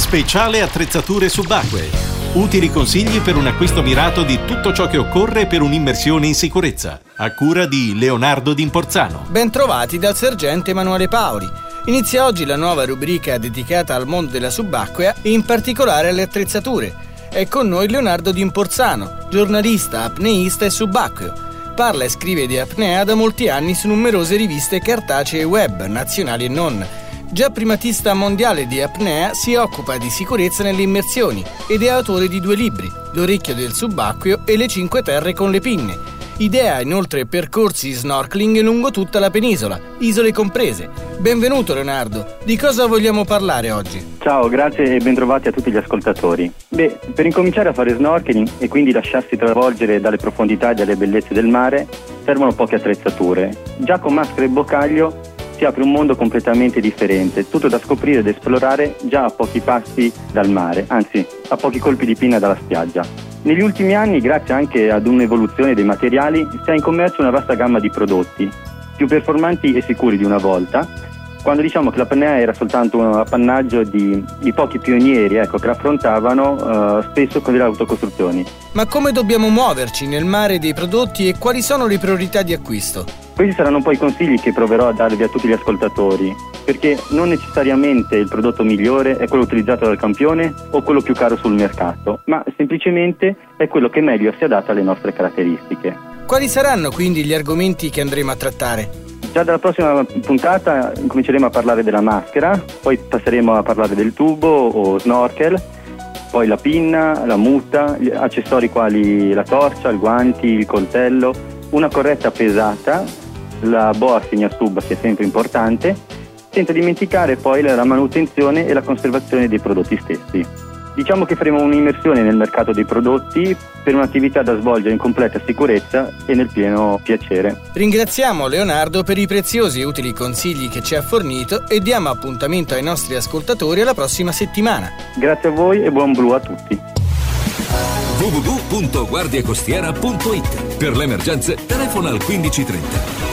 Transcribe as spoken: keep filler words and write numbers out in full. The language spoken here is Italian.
Speciale attrezzature subacquee. Utili consigli per un acquisto mirato di tutto ciò che occorre per un'immersione in sicurezza. A cura di Leonardo D'Imporzano. Ben trovati dal sergente Emanuele Paoli. Inizia oggi la nuova rubrica dedicata al mondo della subacquea e in particolare alle attrezzature. È con noi Leonardo D'Imporzano, giornalista, apneista e subacqueo. Parla e scrive di apnea da molti anni su numerose riviste cartacee e web, nazionali e non. Già primatista mondiale di apnea, si occupa di sicurezza nelle immersioni ed è autore di due libri, L'orecchio del subacqueo e Le cinque terre con le pinne. Idea inoltre percorsi snorkeling lungo tutta la penisola, isole comprese. Benvenuto Leonardo, di cosa vogliamo parlare oggi? Ciao, grazie e bentrovati a tutti gli ascoltatori. Beh, per incominciare a fare snorkeling e quindi lasciarsi travolgere dalle profondità e dalle bellezze del mare, servono poche attrezzature. Già con maschera e boccaglio si apre un mondo completamente differente, tutto da scoprire ed esplorare già a pochi passi dal mare, anzi a pochi colpi di pinna dalla spiaggia. Negli ultimi anni, grazie anche ad un'evoluzione dei materiali, si è in commercio una vasta gamma di prodotti, più performanti e sicuri di una volta, quando diciamo che l'apnea era soltanto un appannaggio di, di pochi pionieri ecco, che affrontavano uh, spesso con delle autocostruzioni. Ma come dobbiamo muoverci nel mare dei prodotti e quali sono le priorità di acquisto? Questi saranno poi i consigli che proverò a darvi a tutti gli ascoltatori, perché non necessariamente il prodotto migliore è quello utilizzato dal campione o quello più caro sul mercato, ma semplicemente è quello che meglio si adatta alle nostre caratteristiche. Quali saranno quindi gli argomenti che andremo a trattare? Già dalla prossima puntata incominceremo a parlare della maschera, poi passeremo a parlare del tubo o snorkel, poi la pinna, la muta, gli accessori quali la torcia, i guanti, il coltello, una corretta pesata, la boa segnasub che è sempre importante, senza dimenticare poi la manutenzione e la conservazione dei prodotti stessi. Diciamo che faremo un'immersione nel mercato dei prodotti per un'attività da svolgere in completa sicurezza e nel pieno piacere. Ringraziamo Leonardo per i preziosi e utili consigli che ci ha fornito e diamo appuntamento ai nostri ascoltatori alla prossima settimana. Grazie a voi e buon blu a tutti. w w w punto guardiacostiera punto i t. Per le emergenze telefona al quindici trenta.